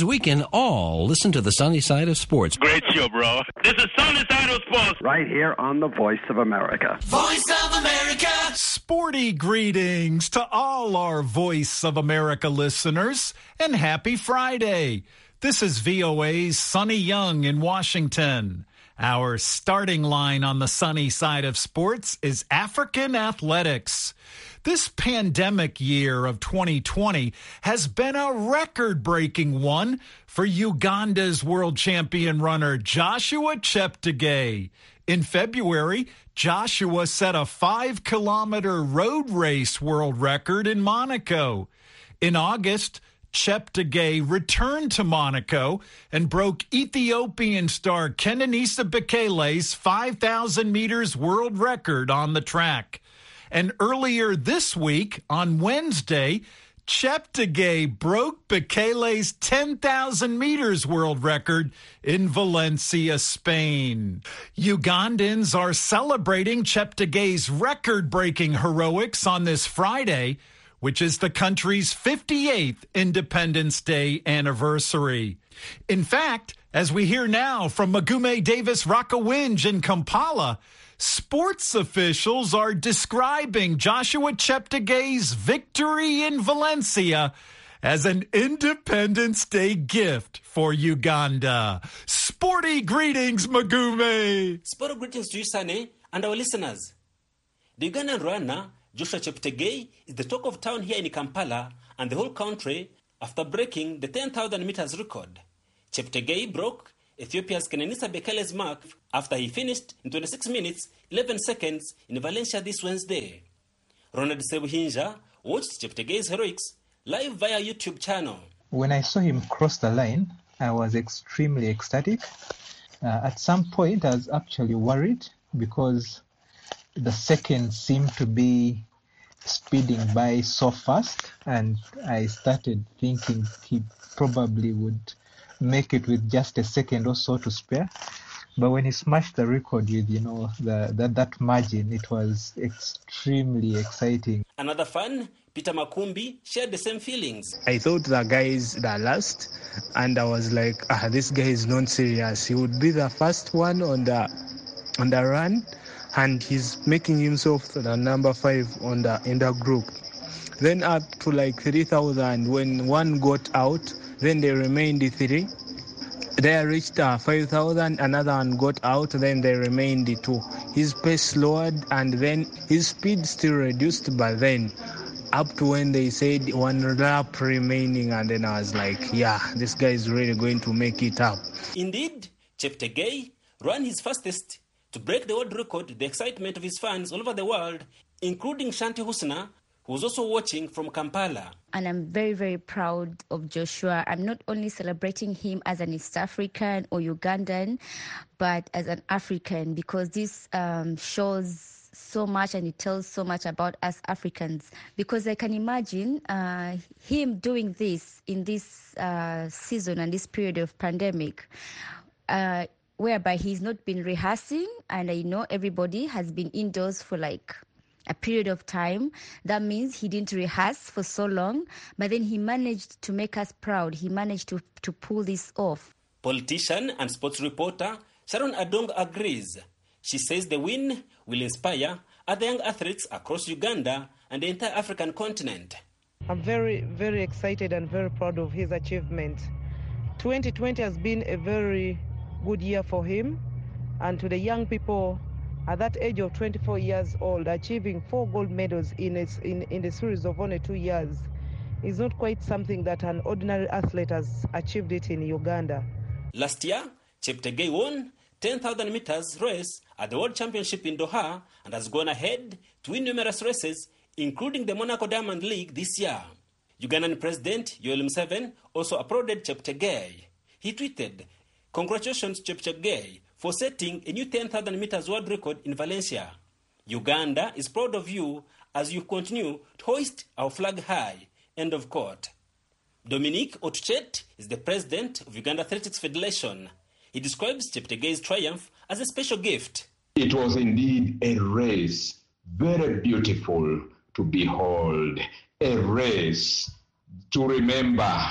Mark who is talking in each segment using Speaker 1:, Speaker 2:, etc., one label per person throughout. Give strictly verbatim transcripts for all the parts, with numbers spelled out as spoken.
Speaker 1: means we can all listen to the sunny side of sports.
Speaker 2: Great show, bro. This is Sunny Side of Sports.
Speaker 3: Right here on the Voice of America.
Speaker 4: Voice of America.
Speaker 5: Sporty greetings to all our Voice of America listeners, and happy Friday. This is V O A's Sonny Young in Washington. Our starting line on the sunny side of sports is African athletics. This pandemic year of twenty twenty has been a record-breaking one for Uganda's world champion runner Joshua Cheptegei. In February, Joshua set a five-kilometer road race world record in Monaco. In August, Cheptegei returned to Monaco and broke Ethiopian star Kenenisa Bekele's five thousand meters world record on the track. And earlier this week, on Wednesday, Cheptegei broke Bekele's ten thousand meters world record in Valencia, Spain. Ugandans are celebrating Cheptegei's record-breaking heroics on this Friday, which is the country's fifty-eighth Independence Day anniversary. In fact, as we hear now from Magume Davis Rakawinj in Kampala, sports officials are describing Joshua Cheptegei's victory in Valencia as an Independence Day gift for Uganda. Sporty greetings, Magume.
Speaker 6: Sporty greetings to you, Sunny, and our listeners. The Ugandan runner Joshua Cheptegei is the talk of town here in Kampala and the whole country after breaking the ten thousand meters record. Cheptegei broke Ethiopia's Kenenisa Bekele's mark after he finished in twenty-six minutes, eleven seconds in Valencia this Wednesday. Ronald Sebuhinja watched Cheptegei's heroics live via YouTube channel.
Speaker 7: When I saw him cross the line, I was extremely ecstatic. Uh, at some point, I was actually worried because the seconds seemed to be speeding by so fast, and I started thinking he probably would make it with just a second or so to spare. But when he smashed the record with, you know, the, the that margin, it was extremely exciting.
Speaker 6: Another fan, Peter Makumbi, shared the same feelings.
Speaker 8: I thought the guy is the last, and I was like, ah, this guy is not serious. He would be the first one on the on the run, and he's making himself the number five on the in the group. Then up to like three thousand, when one got out, then they remained three. They reached uh, five thousand, another one got out, then they remained two. His pace lowered, and then his speed still reduced, but then up to when they said one lap remaining, and then I was like, yeah, this guy is really going to make it up.
Speaker 6: Indeed, Cheptegei ran his fastest to break the world record, the excitement of his fans all over the world, including Shanti Husna, who was also watching from Kampala.
Speaker 9: And I'm very, very proud of Joshua. I'm not only celebrating him as an East African or Ugandan, but as an African, because this um, shows so much and it tells so much about us Africans. Because I can imagine uh, him doing this in this uh, season and this period of pandemic, uh, whereby he's not been rehearsing, and I know everybody has been indoors for like a period of time. That means he didn't rehearse for so long, but then he managed to make us proud. He managed to, to pull this off.
Speaker 6: Politician and sports reporter Sharon Adong agrees. She says the win will inspire other young athletes across Uganda and the entire African continent.
Speaker 10: I'm very, very excited and very proud of his achievement. twenty twenty has been a very good year for him, and to the young people at that age of twenty-four years old, achieving four gold medals in a, in, in the series of only two years is not quite something that an ordinary athlete has achieved it in Uganda.
Speaker 6: Last year, Cheptegei won ten thousand meters race at the World Championship in Doha and has gone ahead to win numerous races, including the Monaco Diamond League this year. Ugandan President Yoweri Museveni also applauded Cheptegei. He tweeted, "Congratulations, Cheptegei, for setting a new ten thousand meters world record in Valencia. Uganda is proud of you as you continue to hoist our flag high." End of quote. Dominique Otuchet is the president of Uganda Athletics Federation. He describes Cheptegei's triumph as a special gift.
Speaker 11: It was indeed a race, very beautiful to behold, a race to remember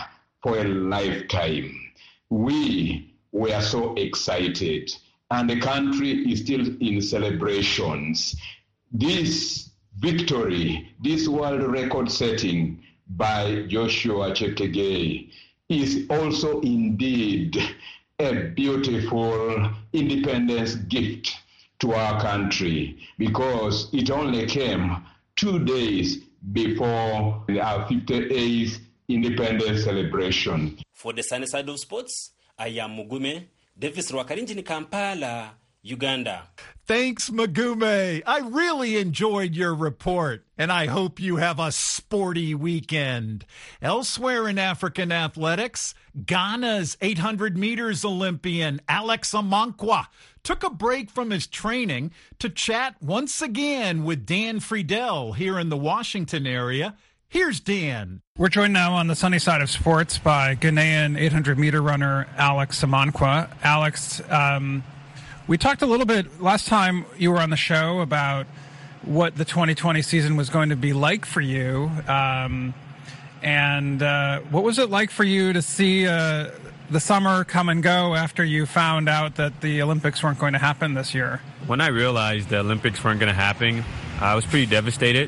Speaker 11: for a lifetime. We were so excited, and the country is still in celebrations. This victory, this world record setting by Joshua Cheptegei is also indeed a beautiful independence gift to our country, because it only came two days before our fifty-eighth independence celebration.
Speaker 6: For the sunny side of sports, I am Mugume, Davis Rwakarinji in Kampala, Uganda.
Speaker 5: Thanks, Magume. I really enjoyed your report, and I hope you have a sporty weekend. Elsewhere in African athletics, Ghana's eight hundred meters Olympian Alex Amankwa took a break from his training to chat once again with Dan Friedel here in the Washington area. Here's Dan.
Speaker 4: We're joined now on the sunny side of sports by Ghanaian eight hundred meter runner Alex Amankwa. Alex, um, we talked a little bit last time you were on the show about what the twenty twenty season was going to be like for you. Um, and uh, what was it like for you to see uh, the summer come and go after you found out that the Olympics weren't going to happen this year?
Speaker 12: When I realized the Olympics weren't going to happen, I was pretty devastated.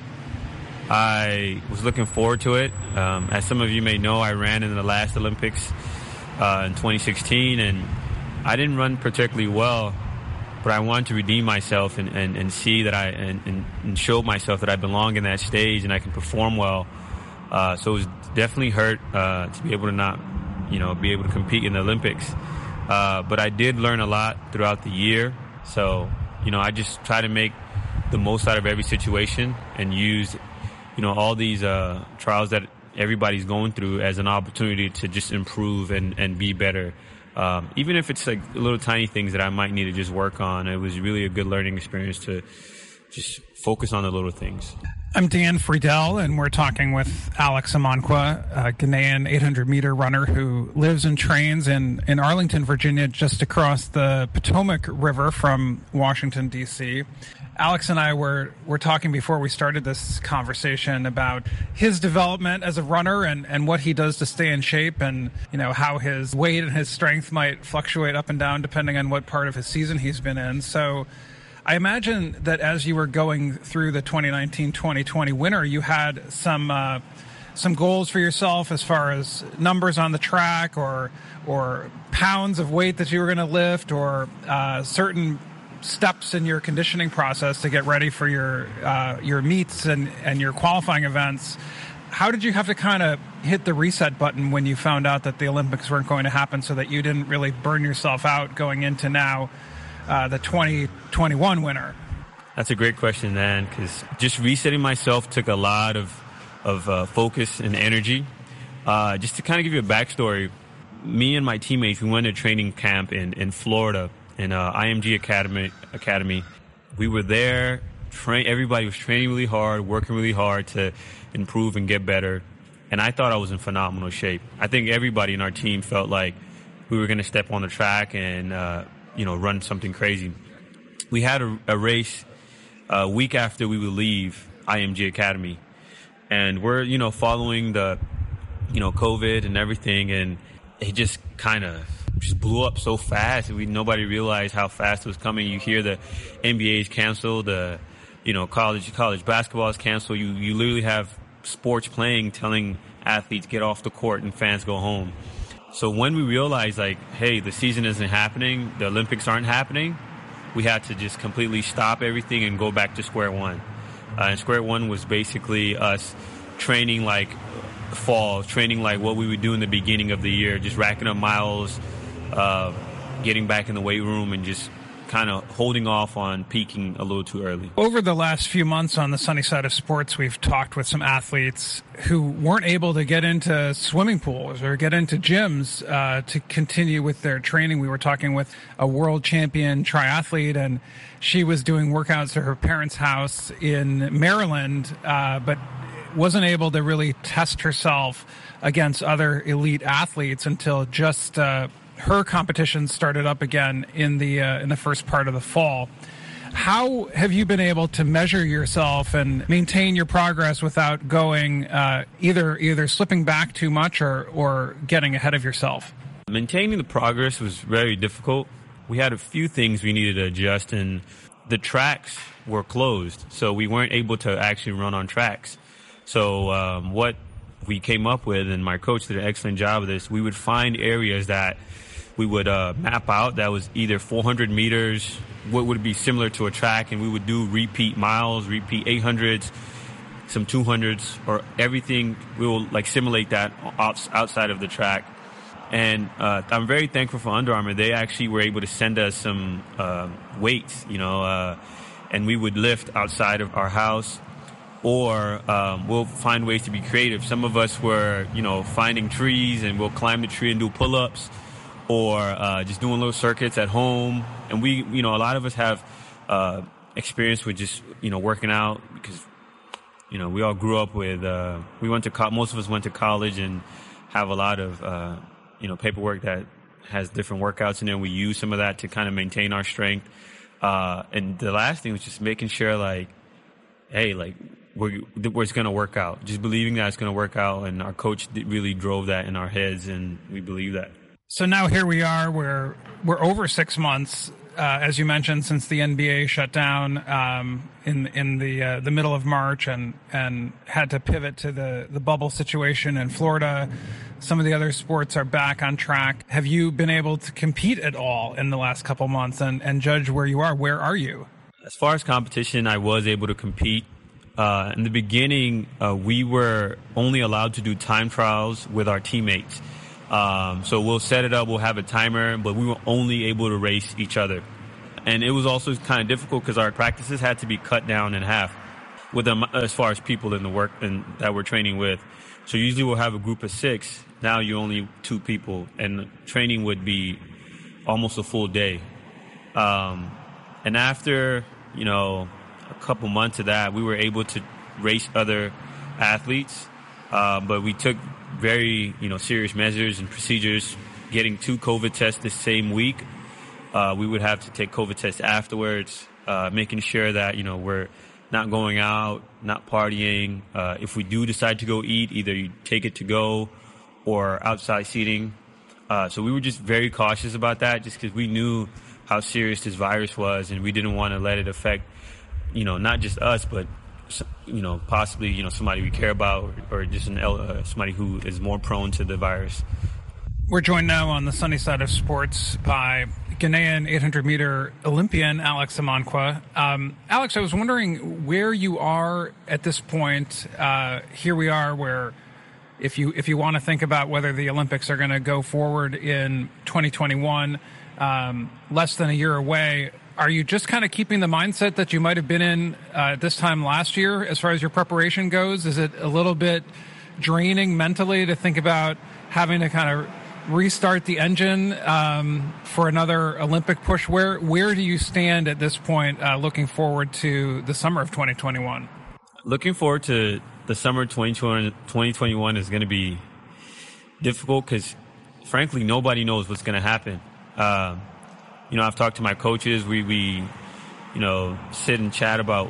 Speaker 12: I was looking forward to it. Um, as some of you may know, I ran in the last Olympics uh, in twenty sixteen, and I didn't run particularly well, but I wanted to redeem myself and, and, and see that I and, and show myself that I belong in that stage and I can perform well. Uh, so it was definitely hurt uh, to be able to not, you know, be able to compete in the Olympics. Uh, but I did learn a lot throughout the year. So, you know, I just try to make the most out of every situation and use, you know, all these uh, trials that everybody's going through as an opportunity to just improve and, and be better. Um, even if it's like little tiny things that I might need to just work on. It was really a good learning experience to just focus on the little things.
Speaker 4: I'm Dan Friedel, and we're talking with Alex Amankwa, a Ghanaian eight hundred meter runner who lives and trains in, in Arlington, Virginia, just across the Potomac River from Washington, D C Alex and I were, were talking before we started this conversation about his development as a runner and, and what he does to stay in shape, and, you know, how his weight and his strength might fluctuate up and down depending on what part of his season he's been in. So I imagine that as you were going through the twenty nineteen twenty twenty winter, you had some uh, some goals for yourself as far as numbers on the track, or or pounds of weight that you were going to lift, or uh, certain steps in your conditioning process to get ready for your uh, your meets and, and your qualifying events. How did you have to kind of hit the reset button when you found out that the Olympics weren't going to happen, so that you didn't really burn yourself out going into now uh, the twenty twenty-one winter?
Speaker 12: That's a great question, Dan, because just resetting myself took a lot of, of uh, focus and energy. Uh, just to kind of give you a backstory, me and my teammates, we went to training camp in, in Florida, in uh, I M G Academy. Academy. We were there. Train, everybody was training really hard, working really hard to improve and get better. And I thought I was in phenomenal shape. I think everybody in our team felt like we were going to step on the track and, uh, you know, run something crazy. We had a, a race a week after we would leave I M G Academy. And we're, you know, following the, you know, COVID and everything. And it just kind of just blew up so fast. We nobody realized how fast it was coming. You hear the N B A's canceled, the you know college college basketball is canceled. You you literally have sports playing, telling athletes get off the court and fans go home. So when we realized, like, hey, the season isn't happening, the Olympics aren't happening, we had to just completely stop everything and go back to square one. Uh, and square one was basically us training like fall, training like what we would do in the beginning of the year, just racking up miles, uh, getting back in the weight room, and just kind of holding off on peaking a little too early.
Speaker 4: Over the last few months on the sunny side of sports, we've talked with some athletes who weren't able to get into swimming pools or get into gyms uh, to continue with their training. We were talking with a world champion triathlete, and she was doing workouts at her parents' house in Maryland, uh, but wasn't able to really test herself against other elite athletes until just uh, her competition started up again in the uh, in the first part of the fall. How have you been able to measure yourself and maintain your progress without going uh, either either slipping back too much or, or getting ahead of yourself?
Speaker 12: Maintaining the progress was very difficult. We had a few things we needed to adjust, and the tracks were closed, so we weren't able to actually run on tracks. So um, what we came up with, and my coach did an excellent job of this, we would find areas that we would uh, map out that was either four hundred meters, what would be similar to a track, and we would do repeat miles, repeat eight hundreds, some two hundreds, or everything. We will like simulate that outside of the track. And uh, I'm very thankful for Under Armour. They actually were able to send us some uh, weights, you know, uh, and we would lift outside of our house, or um, we'll find ways to be creative. Some of us were, you know, finding trees, and we'll climb the tree and do pull-ups, or uh, just doing little circuits at home. And we, you know, a lot of us have uh, experience with just, you know, working out because, you know, we all grew up with, uh, we went to, co- most of us went to college and have a lot of, uh, you know, paperwork that has different workouts in there. We use some of that to kind of maintain our strength. Uh, and the last thing was just making sure, like, hey, like, we're, we're it's going to work out. Just believing that it's going to work out. And our coach really drove that in our heads, and we believe that.
Speaker 4: So now here we are. We're we're over six months, uh, as you mentioned, since the N B A shut down um, in in the uh, the middle of March, and and had to pivot to the the bubble situation in Florida. Some of the other sports are back on track. Have you been able to compete at all in the last couple months? And and judge where you are. Where are you?
Speaker 12: As far as competition, I was able to compete. Uh, in the beginning, uh, we were only allowed to do time trials with our teammates. Um, so we'll set it up, we'll have a timer, but we were only able to race each other. And it was also kind of difficult because our practices had to be cut down in half with them as far as people in the work and that we're training with. So usually we'll have a group of six. Now you're only two people, and training would be almost a full day. Um, and after, you know, a couple months of that, we were able to race other athletes, uh, but we took very, you know, serious measures and procedures, getting two COVID tests the same week. Uh, we would have to take COVID tests afterwards, uh, making sure that, you know, we're not going out, not partying. Uh, if we do decide to go eat, either you take it to go or outside seating. Uh, so we were just very cautious about that, just because we knew how serious this virus was, and we didn't want to let it affect, you know, not just us, but, you know, possibly, you know, somebody we care about, or, or just an, uh, somebody who is more prone to the virus.
Speaker 4: We're joined now on the sunny side of sports by Ghanaian eight hundred meter Olympian Alex Amankwah. Um, Alex, I was wondering where you are at this point. Uh, here we are where if you if you want to think about whether the Olympics are going to go forward in twenty twenty-one, um, less than a year away, are you just kind of keeping the mindset that you might have been in uh, this time last year as far as your preparation goes? Is it a little bit draining mentally to think about having to kind of restart the engine um, for another Olympic push? Where where do you stand at this point, uh, looking forward to the summer of twenty twenty-one?
Speaker 12: Looking forward to the summer twenty twenty-one is going to be difficult because, frankly, nobody knows what's going to happen. Uh, you know, I've talked to my coaches. We, we, you know, sit and chat about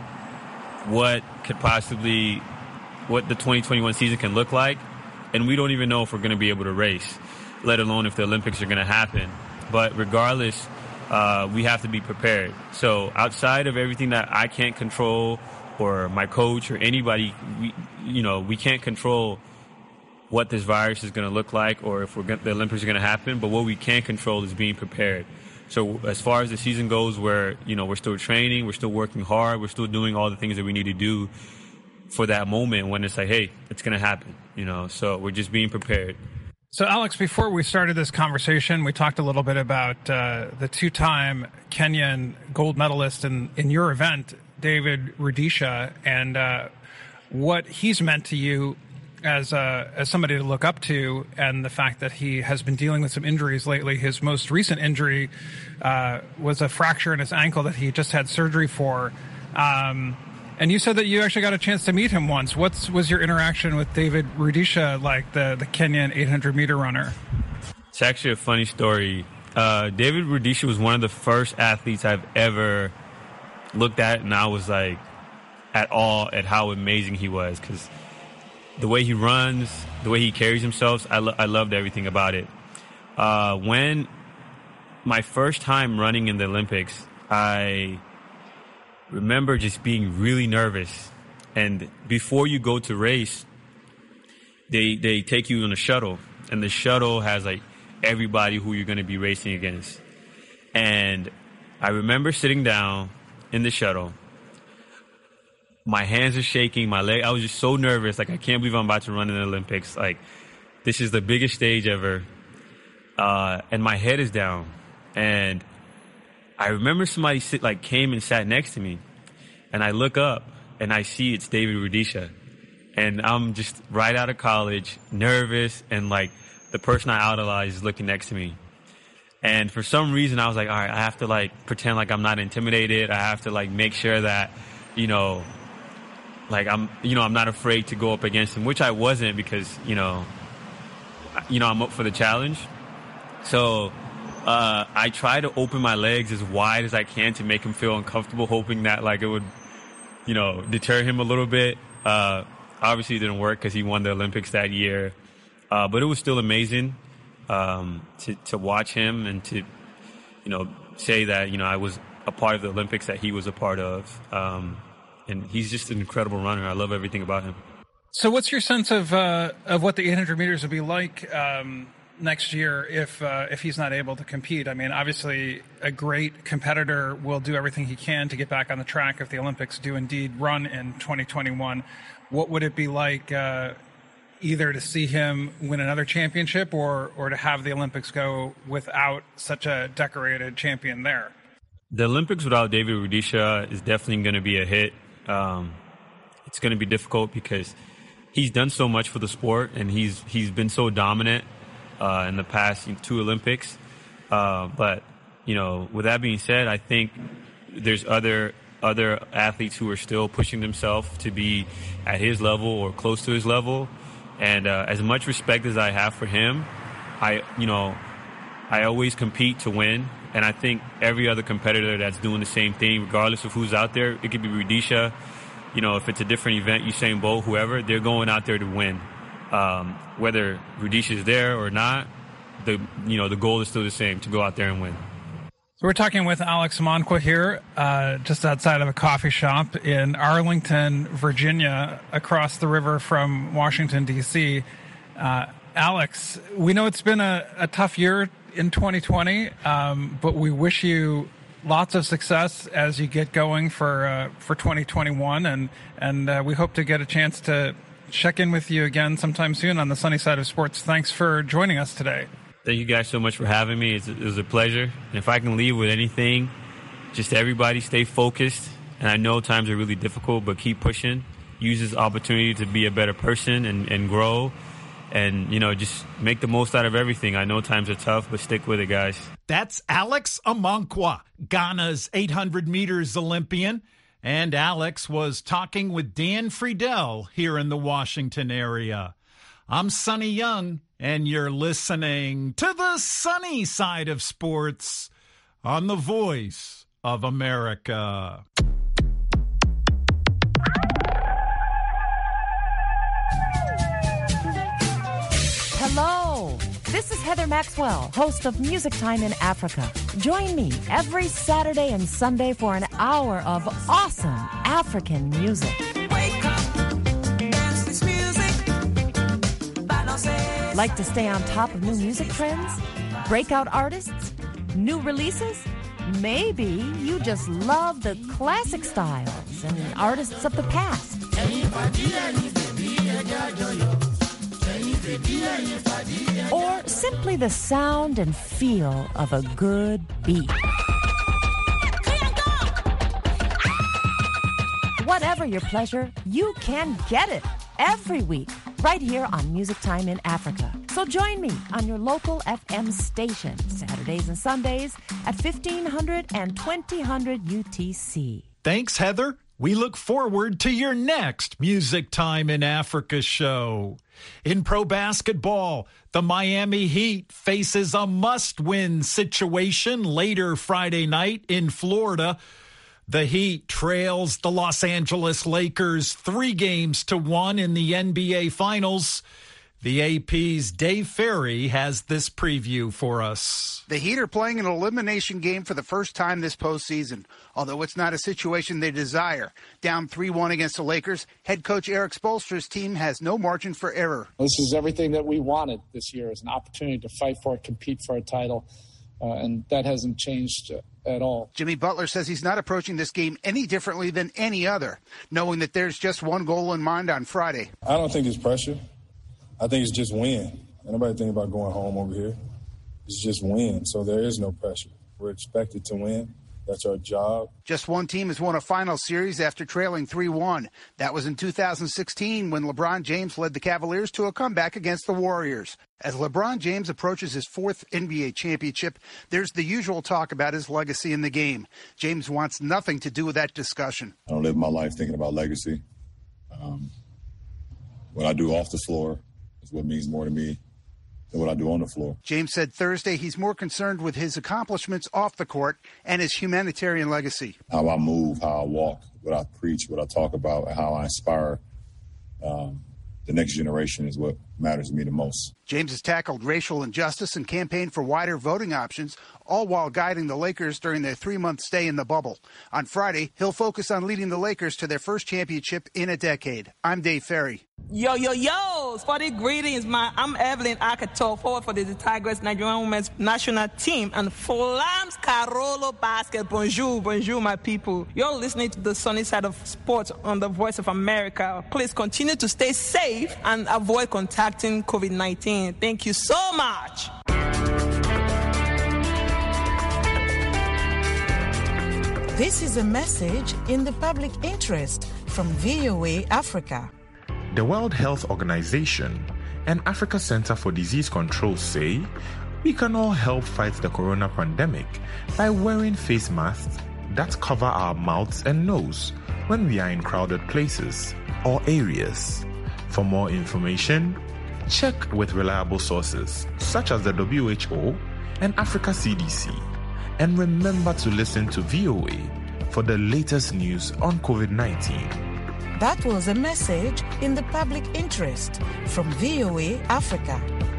Speaker 12: what could possibly, what the twenty twenty-one season can look like, and we don't even know if we're going to be able to race, let alone if the Olympics are going to happen. But regardless, uh, we have to be prepared. So outside of everything that I can't control, or my coach or anybody, we, you know, we can't control what this virus is going to look like or if we're gonna, the Olympics are going to happen. But what we can control is being prepared. So as far as the season goes, where, you know, we're still training, we're still working hard, we're still doing all the things that we need to do for that moment when it's like, hey, it's going to happen, you know. So we're just being prepared.
Speaker 4: So, Alex, before we started this conversation, we talked a little bit about uh, the two-time Kenyan gold medalist in, in your event, David Rudisha, and uh, what he's meant to you as uh, as somebody to look up to, and the fact that he has been dealing with some injuries lately. His most recent injury uh, was a fracture in his ankle that he just had surgery for. Um, and you said that you actually got a chance to meet him once. What was your interaction with David Rudisha like, the, the Kenyan eight hundred meter runner?
Speaker 12: It's actually a funny story. Uh, David Rudisha was one of the first athletes I've ever looked at and I was like at awe at how amazing he was, because the way he runs, the way he carries himself, I, lo- I loved everything about it. Uh, when my first time running in the Olympics, I remember just being really nervous. And before you go to race, they they take you on a shuttle, and the shuttle has like everybody who you're going to be racing against. And I remember sitting down in the shuttle. My hands are shaking, my leg. I was just so nervous. Like, I can't believe I'm about to run in the Olympics. Like, this is the biggest stage ever. Uh, and my head is down. And I remember somebody sit, like came and sat next to me. And I look up and I see it's David Rudisha. And I'm just right out of college, nervous, and like the person I idolize is looking next to me. And for some reason, I was like, all right, I have to like pretend like I'm not intimidated. I have to like make sure that, you know, like I'm, you know, I'm not afraid to go up against him, which I wasn't, because, you know, you know, I'm up for the challenge. So uh, I try to open my legs as wide as I can to make him feel uncomfortable, hoping that like it would, you know, deter him a little bit. Uh, obviously it didn't work because he won the Olympics that year. Uh, but it was still amazing um, to, to watch him and to, you know, say that, you know, I was a part of the Olympics that he was a part of. Um, and he's just an incredible runner. I love everything about him.
Speaker 4: So what's your sense of uh, of what the eight hundred meters will be like um, next year if uh, if he's not able to compete? I mean, obviously a great competitor will do everything he can to get back on the track if the Olympics do indeed run in twenty twenty-one. What would it be like uh, either to see him win another championship or, or to have the Olympics go without such a decorated champion there?
Speaker 12: The Olympics without David Rudisha is definitely going to be a hit. Um, it's going to be difficult because he's done so much for the sport, and he's he's been so dominant uh, in the past two Olympics. Uh, but, you know, with that being said, I think there's other other athletes who are still pushing themselves to be at his level or close to his level. And uh, as much respect as I have for him, I, you know, I always compete to win. And I think every other competitor that's doing the same thing, regardless of who's out there, it could be Rudisha, you know, if it's a different event, Usain Bolt, whoever, they're going out there to win. Um, whether Rudisha is there or not, the you know the goal is still the same, to go out there and win.
Speaker 4: So we're talking with Alex Amankwah here, uh, just outside of a coffee shop in Arlington, Virginia, across the river from Washington, D C. Uh, Alex, we know it's been a, a tough year in twenty twenty, um, but we wish you lots of success as you get going for uh, for twenty twenty-one, and and uh, we hope to get a chance to check in with you again sometime soon on the Sunny Side of Sports. Thanks for joining us today.
Speaker 12: Thank you guys so much for having me. It's, it was a pleasure. And if I can leave with anything, just everybody stay focused. And I know times are really difficult, but keep pushing. Use this opportunity to be a better person and, and grow. And, you know, just make the most out of everything. I know times are tough, but stick with it, guys.
Speaker 5: That's Alex Amankwah, Ghana's eight hundred meters Olympian. And Alex was talking with Dan Friedel here in the Washington area. I'm Sonny Young, and you're listening to the Sunny Side of Sports on the Voice of America.
Speaker 13: Hello, this is Heather Maxwell, host of Music Time in Africa. Join me every Saturday and Sunday for an hour of awesome African music. Wake up, dance this music, balance. Like to stay on top of new music trends? Breakout artists? New releases? Maybe you just love the classic styles and artists of the past. Or simply the sound and feel of a good beat. Whatever your pleasure, you can get it every week right here on Music Time in Africa. So join me on your local F M station Saturdays and Sundays at fifteen hundred and twenty hundred U T C.
Speaker 5: Thanks, Heather. We look forward to your next Music Time in Africa show. In pro basketball, the Miami Heat faces a must-win situation later Friday night in Florida. The Heat trails the Los Angeles Lakers three games to one in the N B A Finals. The A P's Dave Ferry has this preview for us.
Speaker 14: The Heat are playing an elimination game for the first time this postseason, although it's not a situation they desire. Down three one against the Lakers, head coach Eric Spoelstra's team has no margin for error.
Speaker 15: This is everything that we wanted this year, is an opportunity to fight for it, compete for a title, uh, and that hasn't changed uh, at all.
Speaker 14: Jimmy Butler says he's not approaching this game any differently than any other, knowing that there's just one goal in mind on Friday.
Speaker 16: I don't think it's pressure. I think it's just win. Nobody think about going home over here. It's just win, so there is no pressure. We're expected to win. That's our job.
Speaker 14: Just one team has won a final series after trailing three one. That was in two thousand sixteen when LeBron James led the Cavaliers to a comeback against the Warriors. As LeBron James approaches his fourth N B A championship, there's the usual talk about his legacy in the game. James wants nothing to do with that discussion.
Speaker 16: I don't live my life thinking about legacy. Um, what I do off the floor is what means more to me than what I do on the floor.
Speaker 14: James said Thursday he's more concerned with his accomplishments off the court and his humanitarian legacy.
Speaker 16: How I move, how I walk, what I preach, what I talk about, and how I inspire um, the next generation is what matters to me the most.
Speaker 14: James has tackled racial injustice and campaigned for wider voting options, all while guiding the Lakers during their three-month stay in the bubble. On Friday, he'll focus on leading the Lakers to their first championship in a decade. I'm Dave Ferry.
Speaker 17: Yo, yo, yo, sporty greetings, man. I'm Evelyn Akato, forward for the Tigers Nigerian women's national team, and Flams Carolo Basket. Bonjour, bonjour, my people. You're listening to the sunny side of sports on the Voice of America. Please continue to stay safe and avoid contacting COVID nineteen. Thank you so much.
Speaker 18: This is a message in the public interest from V O A Africa.
Speaker 19: The World Health Organization and Africa Center for Disease Control say we can all help fight the corona pandemic by wearing face masks that cover our mouths and nose when we are in crowded places or areas. For more information, check with reliable sources such as the W H O and Africa C D C. And remember to listen to V O A for the latest news on COVID nineteen.
Speaker 18: That was a message in the public interest from V O A Africa.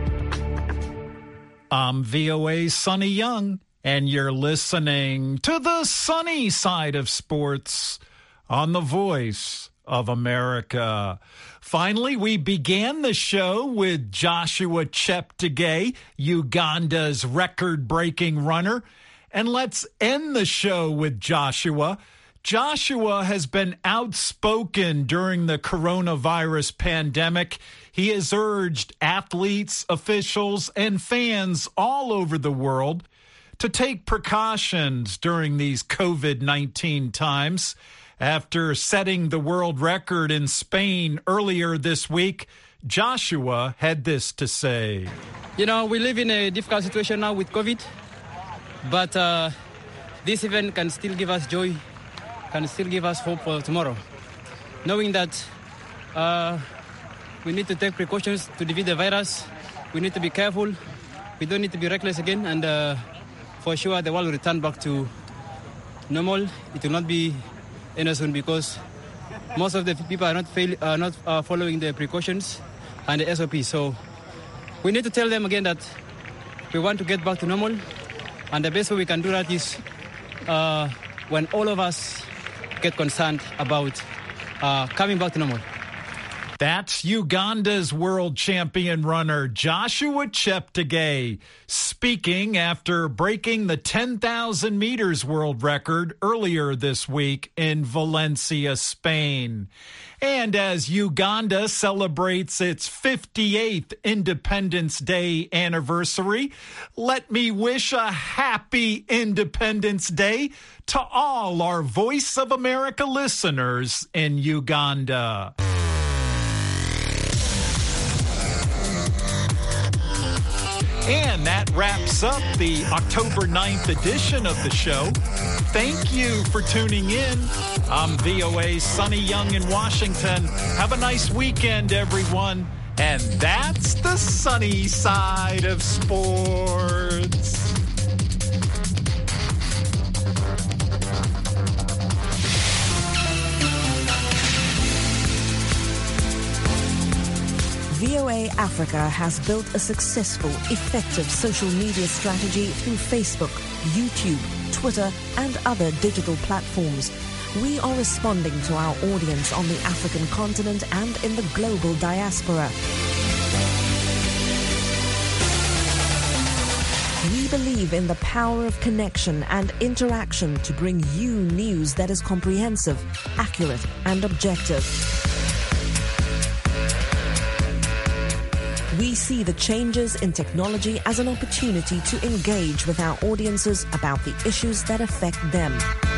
Speaker 5: I'm V O A's Sonny Young, and you're listening to the sunny side of sports on the Voice of America. Finally, we began the show with Joshua Cheptegei, Uganda's record-breaking runner. And let's end the show with Joshua. Joshua has been outspoken during the coronavirus pandemic. He has urged athletes, officials, and fans all over the world to take precautions during these COVID nineteen times. After setting the world record in Spain earlier this week, Joshua had this to say.
Speaker 20: You know, we live in a difficult situation now with COVID, but uh, this event can still give us joy, can still give us hope for tomorrow. Knowing that uh, we need to take precautions to defeat the virus, we need to be careful, we don't need to be reckless again, and uh, for sure the world will return back to normal. It will not be any soon because most of the people are not, fail, are not uh, following the precautions and the S O P. So we need to tell them again that we want to get back to normal, and the best way we can do that is uh, when all of us get concerned about uh, coming back to normal.
Speaker 5: That's Uganda's world champion runner Joshua Cheptegei speaking after breaking the ten thousand meters world record earlier this week in Valencia, Spain. And as Uganda celebrates its fifty-eighth Independence Day anniversary, let me wish a happy Independence Day to all our Voice of America listeners in Uganda. And that wraps up the October ninth edition of the show. Thank you for tuning in. I'm V O A's Sonny Young in Washington. Have a nice weekend, everyone. And that's the sunny side of sports.
Speaker 13: V O A Africa has built a successful, effective social media strategy through Facebook, YouTube, Twitter, and other digital platforms. We are responding to our audience on the African continent and in the global diaspora. We believe in the power of connection and interaction to bring you news that is comprehensive, accurate, and objective. We see the changes in technology as an opportunity to engage with our audiences about the issues that affect them.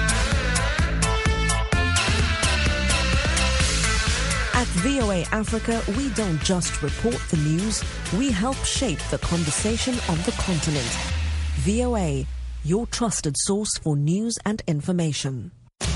Speaker 13: At V O A Africa, we don't just report the news, we help shape the conversation on the continent. V O A, your trusted source for news and information.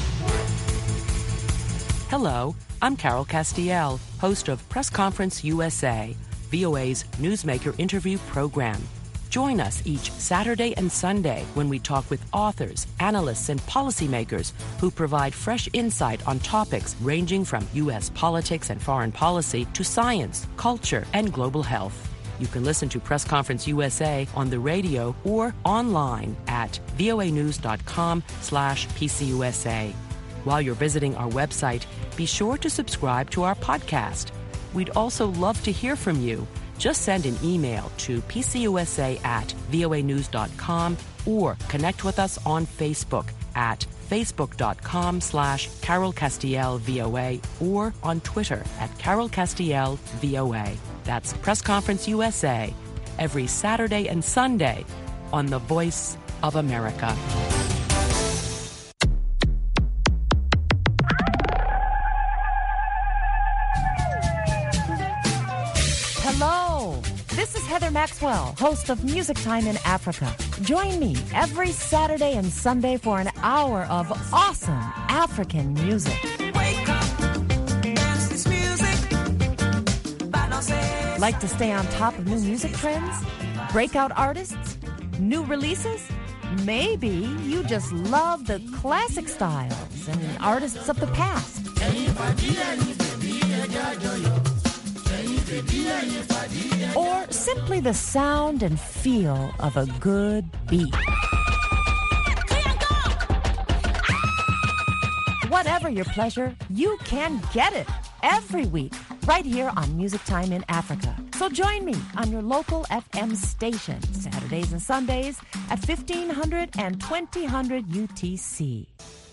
Speaker 21: Hello, I'm Carol Castiel, host of Press Conference U S A, V O A's Newsmaker interview program. Join us each Saturday and Sunday when we talk with authors, analysts, and policymakers who provide fresh insight on topics ranging from U S politics and foreign policy to science, culture, and global health. You can listen to Press Conference U S A on the radio or online at voanews.com slash PCUSA. While you're visiting our website, be sure to subscribe to our podcast. We'd also love to hear from you. Just send an email to pcusa at voanews.com or connect with us on Facebook at facebook.com slash Carol Castiel VOA or on Twitter at Carol Castiel VOA. That's Press Conference U S A every Saturday and Sunday on The Voice of America.
Speaker 13: Hello, this is Heather Maxwell, host of Music Time in Africa. Join me every Saturday and Sunday for an hour of awesome African music.
Speaker 22: Wake up, dance this music.
Speaker 13: Like to stay on top of new music trends? Breakout artists? New releases? Maybe you just love the classic styles and artists of the past. Or simply the sound and feel of a good beat. Whatever your pleasure, you can get it every week right here on Music Time in Africa. So join me on your local F M station Saturdays and Sundays at fifteen hundred and twenty hundred U T C.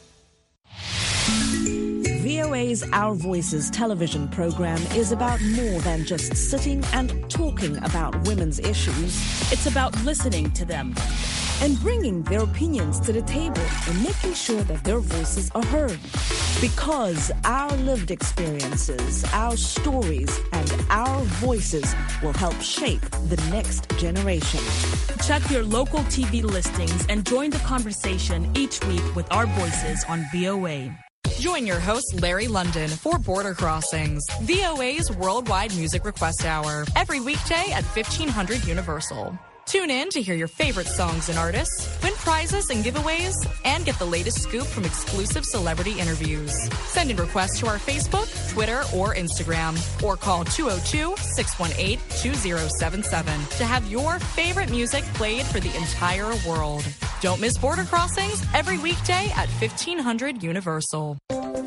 Speaker 13: V O A's Our Voices television program is about more than just sitting and talking about women's issues.
Speaker 23: It's about listening to them and bringing their opinions to the table and making sure that their voices are heard. Because our lived experiences, our stories, and our voices will help shape the next generation. Check your local T V listings and join the conversation each week with our voices on V O A.
Speaker 24: Join your host, Larry London, for Border Crossings, V O A's Worldwide Music Request Hour, every weekday at fifteen hundred Universal. Tune in to hear your favorite songs and artists, win prizes and giveaways, and get the latest scoop from exclusive celebrity interviews. Send in requests to our Facebook, Twitter, or Instagram, or call two oh two, six one eight, two oh seven seven to have your favorite music played for the entire world. Don't miss Border Crossings every weekday at fifteen hundred Universal.